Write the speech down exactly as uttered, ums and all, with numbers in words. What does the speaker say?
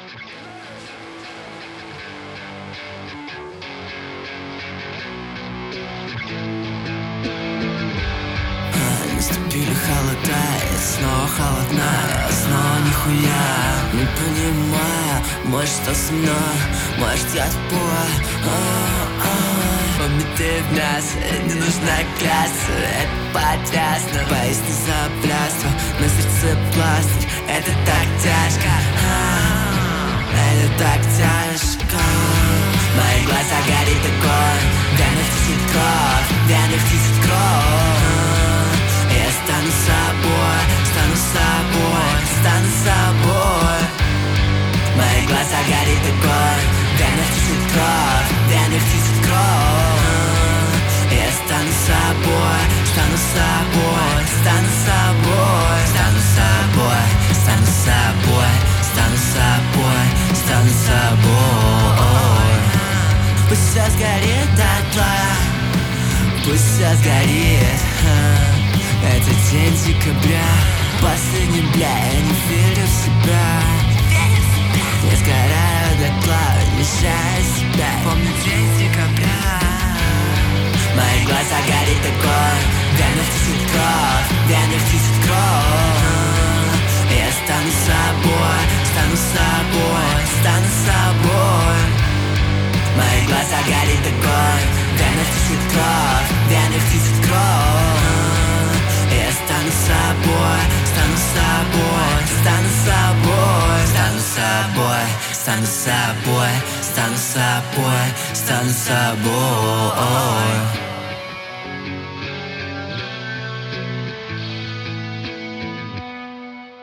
Наступили холода, и снова холодная, снова нихуя не понимаю, может, что со мной, может, я тупой. Помятый в мясо, не нужна клясса, это потрясно. Поясни за пляство, на сердце пластырь, это так тяжко, это так тяжко. Мои глаза горит огонь, в венах течет кровь, в венах течет кровь. Я стану собой, стану собой, стану собой. Мои глаза горит огонь, в венах течет кровь, в венах течет кровь. Я стану собой, стану собой, стану собой, стану собой, стану собой, стану собой, стану собой. Пусть все сгорит дотла, пусть все сгорит. Это день декабря, последний, бля, я не верю в себя. Я сгораю дотла, мешаю себя. Помню день декабря. Мои глаза горит огонь, в венах течет кровь, в венах течет кровь. Я стану собой, стану собой, стану собой. Мои глаза горит огонь, в венах течет кровь, в венах течет кровь. Я стану собой, стану собой, стану собой, стану собой, стану собой, стану собой, стану собой.